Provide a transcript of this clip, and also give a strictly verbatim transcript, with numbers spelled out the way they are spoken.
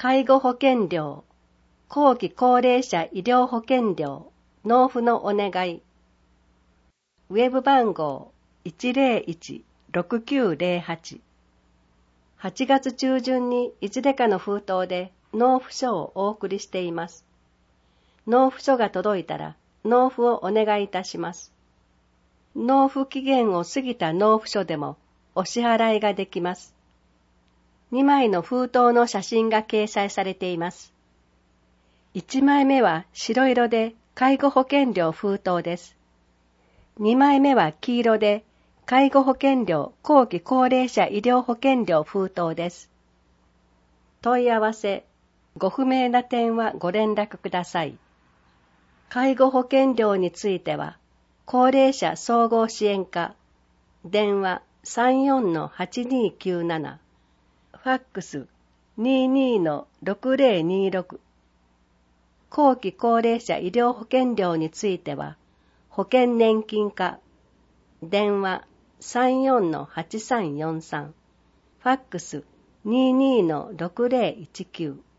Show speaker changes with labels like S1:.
S1: 介護保険料、後期高齢者医療保険料、納付のお願い。ウェブ番号 いちゼロいち ろくきゅうゼロはち。はちがつ中旬にいずれかの封筒で納付書をお送りしています。納付書が届いたら納付をお願いいたします。納付期限を過ぎた納付書でもお支払いができます。にまいの封筒の写真が掲載されています。いちまいめは白色で介護保険料封筒です。にまいめは黄色で介護保険料後期高齢者医療保険料封筒です。問い合わせ、ご不明な点はご連絡ください。介護保険料については、高齢者総合支援課、電話 さんよんのはちにーきゅうなな、ファックス にじゅうにのろくゼロにろく、後期高齢者医療保険料については、保険年金課、電話 さんよんのはちさんよんさん、ファックス にじゅうにのろくゼロいちきゅう